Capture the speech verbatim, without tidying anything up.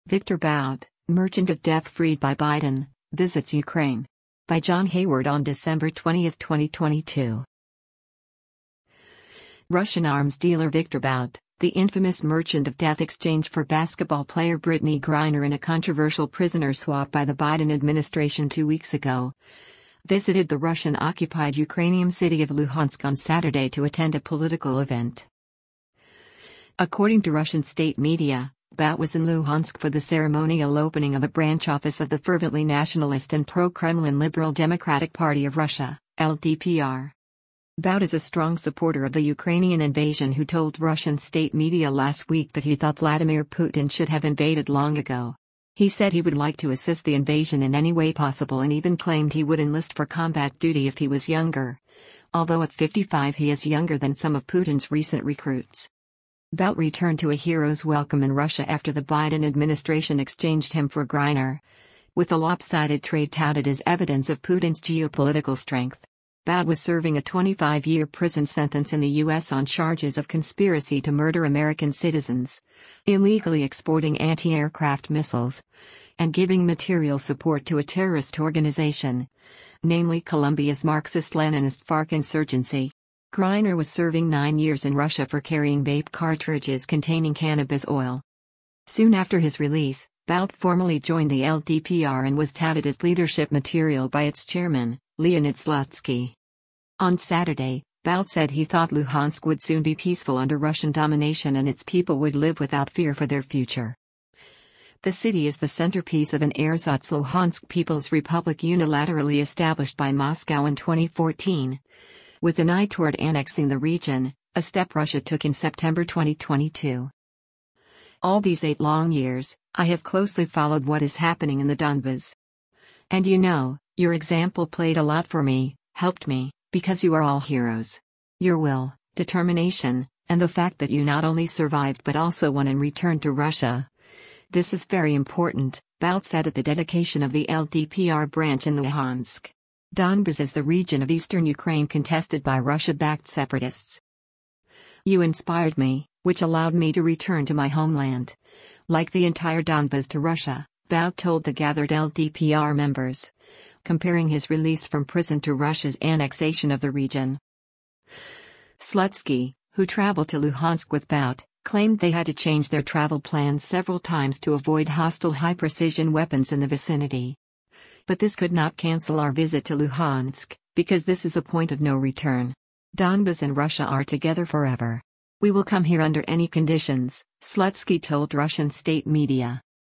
Victor Bout, Merchant of Death freed by Biden, visits Ukraine. By John Hayward on December twentieth, twenty twenty-two. Russian arms dealer Victor Bout, the infamous Merchant of Death exchanged for basketball player Brittney Griner in a controversial prisoner swap by the Biden administration two weeks ago, visited the Russian-occupied Ukrainian city of Luhansk on Saturday to attend a political event. According to Russian state media, Bout was in Luhansk for the ceremonial opening of a branch office of the fervently nationalist and pro-Kremlin Liberal Democratic Party of Russia, L D P R. Bout is a strong supporter of the Ukrainian invasion who told Russian state media last week that he thought Vladimir Putin should have invaded long ago. He said he would like to assist the invasion in any way possible and even claimed he would enlist for combat duty if he was younger. Although at fifty-five he is younger than some of Putin's recent recruits. Bout returned to a hero's welcome in Russia after the Biden administration exchanged him for Griner, with the lopsided trade touted as evidence of Putin's geopolitical strength. Bout was serving a twenty-five-year prison sentence in the U S on charges of conspiracy to murder American citizens, illegally exporting anti-aircraft missiles, and giving material support to a terrorist organization, namely Colombia's Marxist-Leninist FARC insurgency. Griner was serving nine years in Russia for carrying vape cartridges containing cannabis oil. Soon after his release, Bout formally joined the L D P R and was touted as leadership material by its chairman, Leonid Slutsky. On Saturday, Bout said he thought Luhansk would soon be peaceful under Russian domination and its people would live without fear for their future. The city is the centerpiece of an ersatz Luhansk People's Republic unilaterally established by Moscow in twenty fourteen. With an eye toward annexing the region, a step Russia took in September twenty twenty-two. All these eight long years, I have closely followed what is happening in the Donbas. And you know, your example played a lot for me, helped me, because you are all heroes. Your will, determination, and the fact that you not only survived but also won and returned to Russia. This is very important, Bout said at the dedication of the L D P R branch in Luhansk. Donbas is the region of eastern Ukraine contested by Russia-backed separatists. You inspired me, which allowed me to return to my homeland. Like the entire Donbas to Russia, Bout told the gathered L D P R members, comparing his release from prison to Russia's annexation of the region. Slutsky, who traveled to Luhansk with Bout, claimed they had to change their travel plans several times to avoid hostile high-precision weapons in the vicinity. But this could not cancel our visit to Luhansk, because this is a point of no return. Donbas and Russia are together forever. We will come here under any conditions, Slutsky told Russian state media.